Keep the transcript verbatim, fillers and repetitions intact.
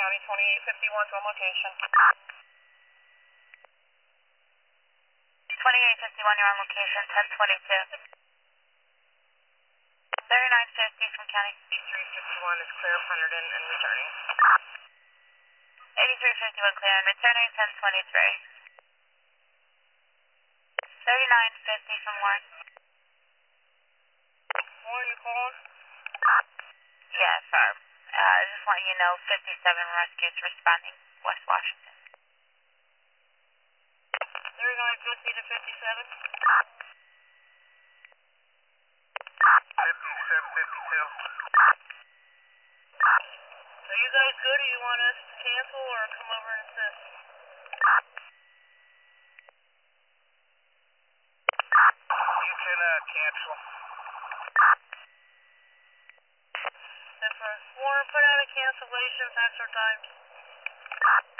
County, twenty-eight fifty-one to a location. twenty-eight fifty-one, you're on location, ten twenty-two. thirty-nine fifty from County. eighty-three fifty-one is clear of Hunterdon and returning. eighty-three fifty-one clear and returning, ten twenty-three. thirty-nine fifty from Warren. Warren, you calling? Yes, sir. Uh, just letting you know, fifty-seven rescues responding, West Washington. thirty-nine fifty to fifty-seven. fifty-seven fifty-two. Are you guys good, or you want us to cancel or come over and assist? You can uh, cancel. If uh, Warren, put out a cancellation, fax our times.